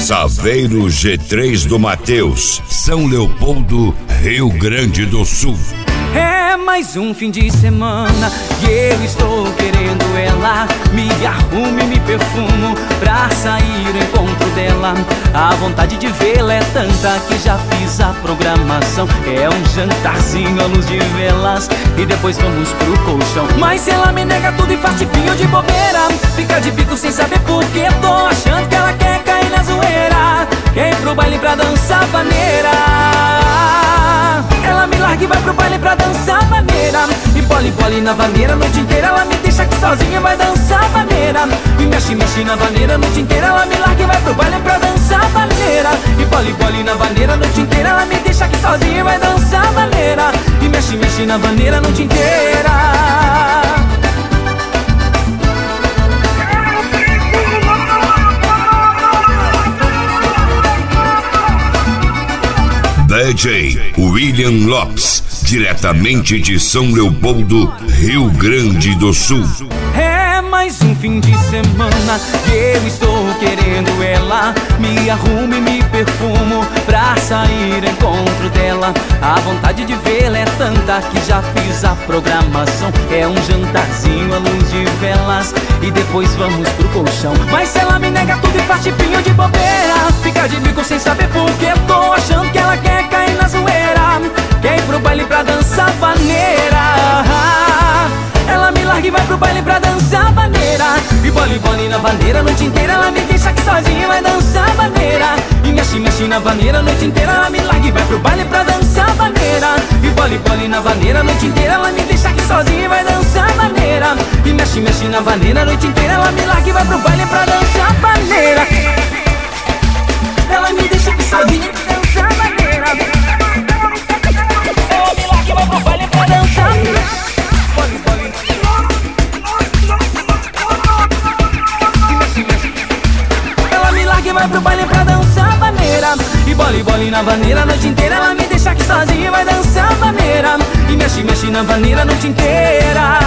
Saveiro G3 do Mateus, São Leopoldo, Rio Grande do Sul. É mais um fim de semana e eu estou querendo ela. Me arrumo e me perfumo pra sair ao encontro dela. A vontade de vê-la é tanta que já fiz a programação. É um jantarzinho à luz de velas e depois vamos pro colchão. Mas se ela me nega tudo e faz tipinho de bobeira, fica de bico sem saber por que tô achando que ela quer cair na zoeira. Quer ir pro baile pra dançar vaneira. Ela me larga e vai pro baile pra dançar vaneira. E bole na vaneira a noite inteira. Ela me deixa aqui sozinha e vai dançar vaneira. E mexe na vaneira a noite inteira. Ela me larga e vai pro baile pra dançar vaneira. E bole na vaneira a noite inteira. Ela me deixa aqui sozinha e vai dançar vaneira. E mexe na vaneira a noite inteira. DJ William Lopes, diretamente de São Leopoldo, Rio Grande do Sul. É mais um fim de semana e eu estou querendo ela. Me arrumo e me perfumo pra sair ao encontro dela. A vontade de vê-la é tanta que já fiz a programação. É um jantarzinho à luz de velas e depois vamos pro colchão. Mas se ela me nega tudo e faz tipinho de bobeira, fica de bico sem saber por que tô achando que ela quer cair na zoeira. Quer ir pro baile pra dançar vaneira. Ela me larga e vai pro baile pra dançar vaneira. E bole na vaneira a noite inteira. Ela me deixa aqui sozinha e vai dançar vaneira. E mexe na vaneira a noite inteira. Ela me larga e vai pro baile pra dançar vaneira. E bole na vaneira a noite inteira. Ela me deixa aqui sozinha e vai dançar vaneira. E mexe na vaneira a noite inteira. Ela me larga e vai pro baile pra dançar vaneira. Ela me deixa aqui sozinha e vai dançar vaneira. Ela me larga e vai pro baile pra dançar vaneira. Vai pro baile pra dançar vaneira. E bole na vaneira a noite inteira. Ela me deixa aqui sozinha e vai dançar vaneira. E mexe na vaneira a noite inteira.